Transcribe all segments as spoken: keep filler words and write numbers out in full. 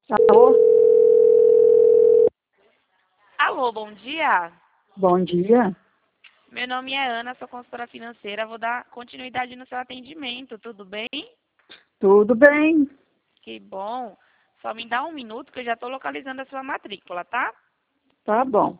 Alô, Alô, bom dia. bom dia. Meu nome é Ana, sou consultora financeira. Vou dar continuidade no seu atendimento, tudo bem? Tudo bem? Que bom. Só me dá um minuto que eu já estou localizando a sua matrícula, tá? Tá bom.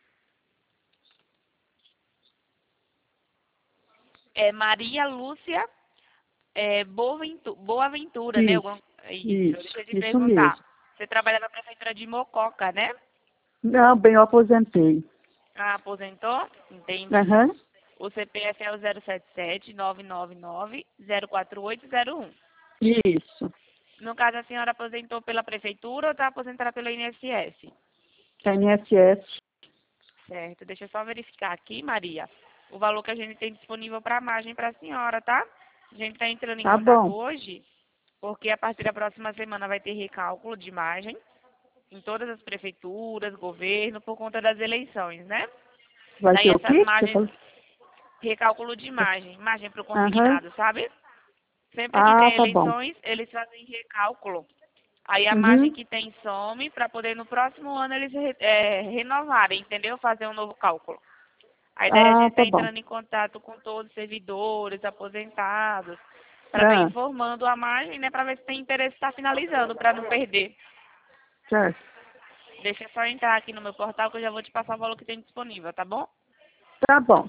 É Maria Lúcia é, Boaventu- Boaventura, né? Isso, Alguma- Isso, isso, deixa eu te isso perguntar. mesmo. Você trabalha na prefeitura de Mococa, né? Não, bem, eu aposentei. Ah, aposentou? Entendi. Aham, O C P F é o zero sete sete, nove nove nove, zero quatro oito zero um. isso. No caso, a senhora aposentou pela prefeitura ou está aposentada pelo I N S S? I N S S. Certo, deixa eu só verificar aqui, Maria, o valor que a gente tem disponível para a margem para a senhora, tá? A gente está entrando em Tá contato bom. hoje, porque a partir da próxima semana vai ter recálculo de margem em todas as prefeituras, governo, por conta das eleições, né? Vai Daí ter o essas quê? Você margens, falou? recálculo de margem, margem para o Aham. consignado, sabe? Sempre que Ah, tem tá bom. eleições, eles fazem recálculo. Aí a margem Uhum. que tem some para poder no próximo ano eles re- é, renovarem, entendeu? Fazer um novo cálculo. A ideia é a Ah, gente tá estar bom. entrando em contato com todos os servidores, aposentados, para estar Ah, informando a margem, né, para ver se tem interesse em estar finalizando, para não perder. certo. Deixa eu só entrar aqui no meu portal que eu já vou te passar o valor que tem disponível, tá bom? Tá bom.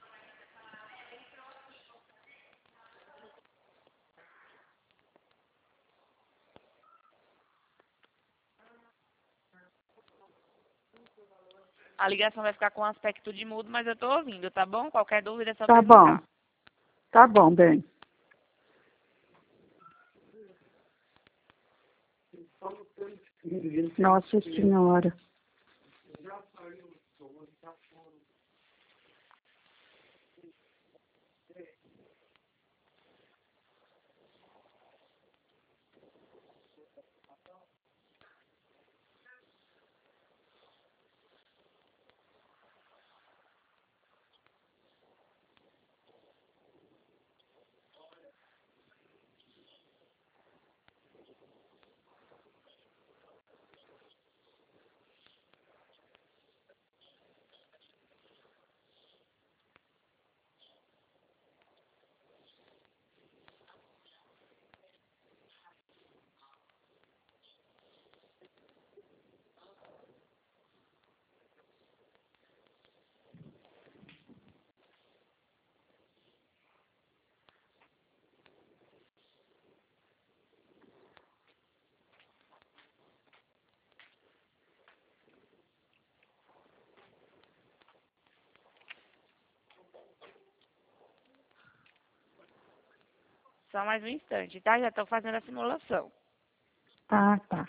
A ligação vai ficar com aspecto de mudo, mas eu tô ouvindo, tá bom? Qualquer dúvida é só Tá bom. perguntar. Tá bom, bem. Nossa Senhora. Só mais um instante, tá? Já estou fazendo a simulação. Ah, tá.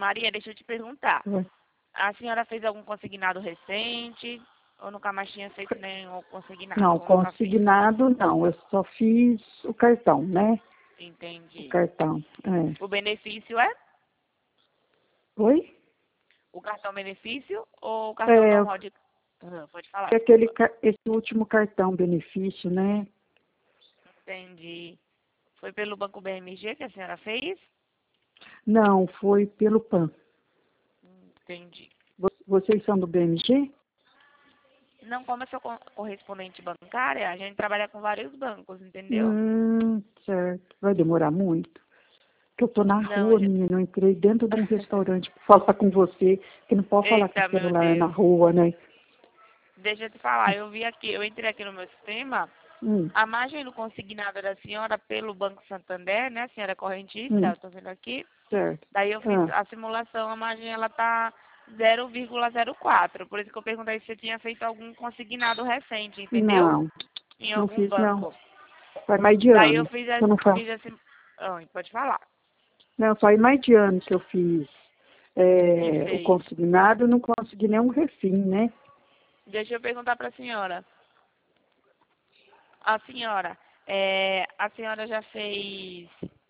Maria, deixa eu te perguntar. Oi. A senhora fez algum consignado recente ou nunca mais tinha feito nenhum consignado? Não, Ou nunca fez? consignado não. Eu só fiz o cartão, né? O Entendi. cartão. É. O benefício é? Oi? O cartão benefício ou o cartão É, normal de... Ah, pode falar, aquele, desculpa. ca- esse último cartão benefício, né? Entendi. Foi pelo Banco B M G que a senhora fez? Não, foi pelo P A N. Entendi. Vo- Vocês são do B M G? Não, como eu sou co- correspondente bancária, a gente trabalha com vários bancos, entendeu? Hum, certo. Vai demorar muito. Porque eu tô na Não, rua, já... menina. Eu entrei dentro de um restaurante pra falar com você, que não pode falar com Eita, o meu celular na Deus. rua, né? Deixa eu te falar, eu vi aqui, eu entrei aqui no meu sistema, Hum, a margem no consignado da senhora pelo Banco Santander, né, a senhora é correntista, hum, eu tô vendo aqui. certo. Daí eu fiz Ah, a simulação, a margem ela tá zero vírgula zero quatro, por isso que eu perguntei se você tinha feito algum consignado recente, entendeu? não, Em não algum fiz não. banco. Faz mais de Daí eu ano. fiz a, Eu não faço. fiz a sim... Oi, pode falar. Não, faz mais de ano que eu fiz Que é, o fez. consignado, não consegui nenhum refim, né? Deixa eu perguntar para a senhora. A senhora, é, a senhora já fez